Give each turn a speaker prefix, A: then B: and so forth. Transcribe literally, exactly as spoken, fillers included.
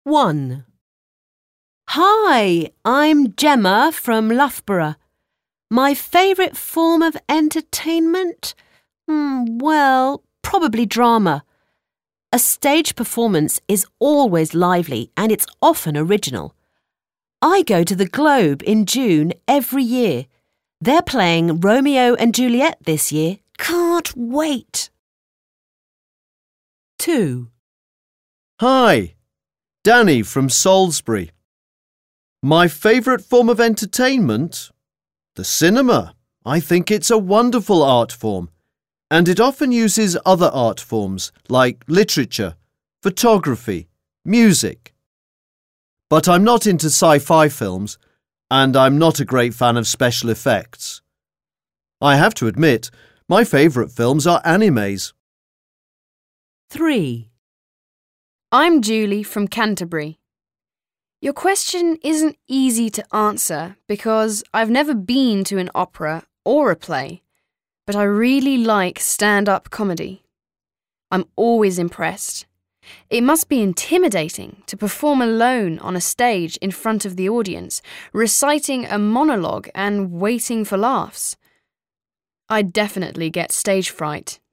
A: one. Hi, I'm Gemma from Loughborough. My favourite form of entertainment? Hmm, well, probably drama. A stage performance is always lively and it's often original. I go to the Globe in June every year. They're playing Romeo and Juliet this year. Can't wait. two.
B: Hi, Danny from Salisbury. My favourite form of entertainment? The cinema. I think it's a wonderful art form, and it often uses other art forms like literature, photography, music. But I'm not into sci-fi films, and I'm not a great fan of special effects. I have to admit, my favourite films are animes.
A: three.
C: I'm Julie from Canterbury. Your question isn't easy to answer because I've never been to an opera or a play, but I really like stand-up comedy. I'm always impressed. It must be intimidating to perform alone on a stage in front of the audience, reciting a monologue and waiting for laughs. I definitely get stage fright.